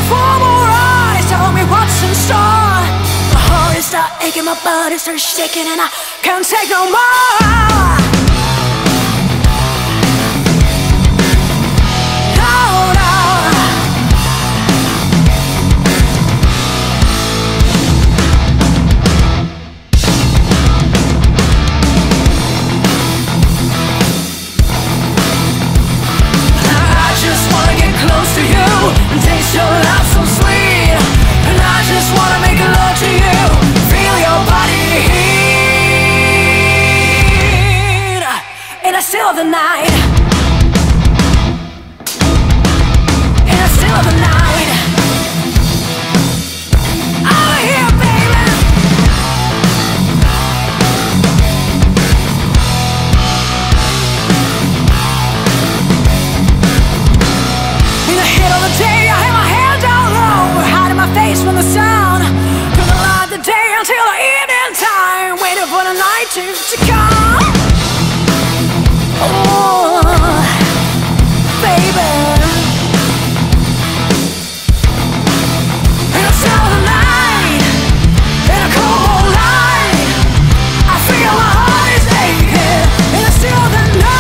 4 more eyes tell me what's in store. My heart is start aching, my body starts shaking, and I can't take no more. Close to you and taste your love so sweet, and I just wanna make love to you, feel your body heat in the still of the night, in the still of the night. I'm here, baby. In the heat of the day, I have my head down low, hiding my face from the sun. Gonna light the day until the evening time, waiting for the night to come. Oh, baby. In the still of the night, in a cold light, I feel my heart is aching. In the still of the night.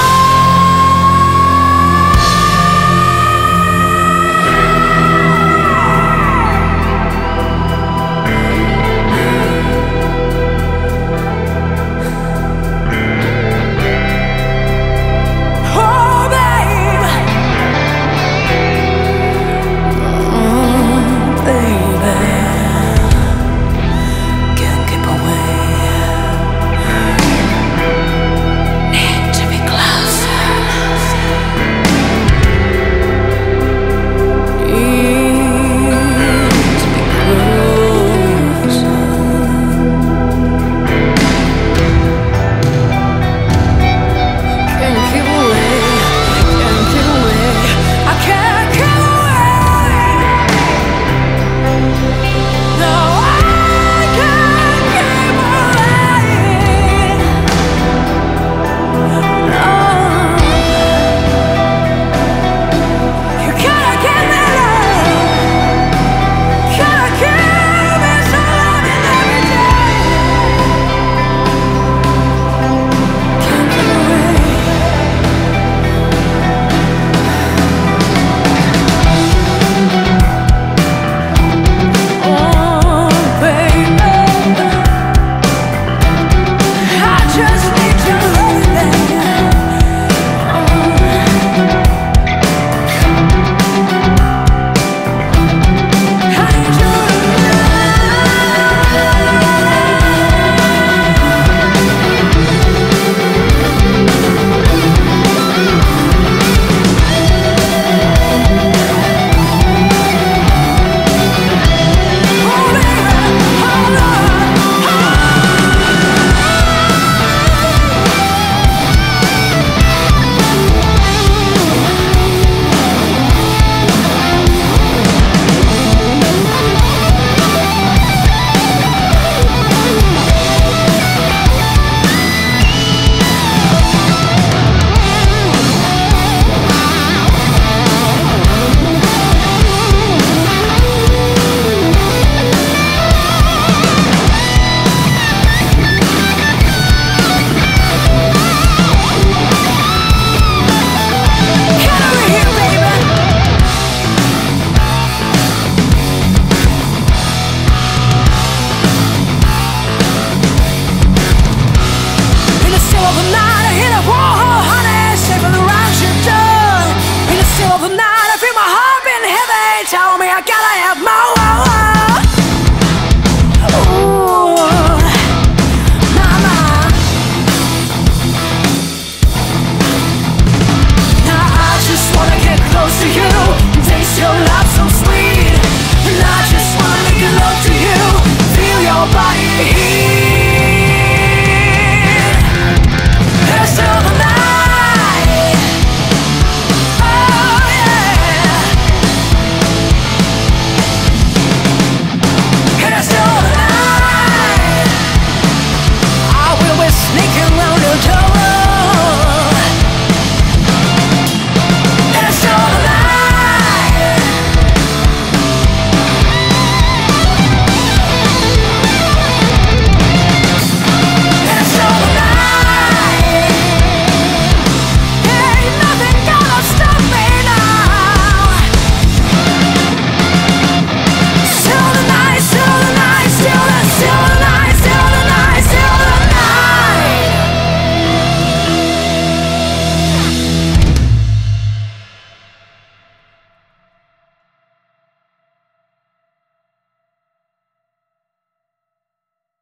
Tell me I got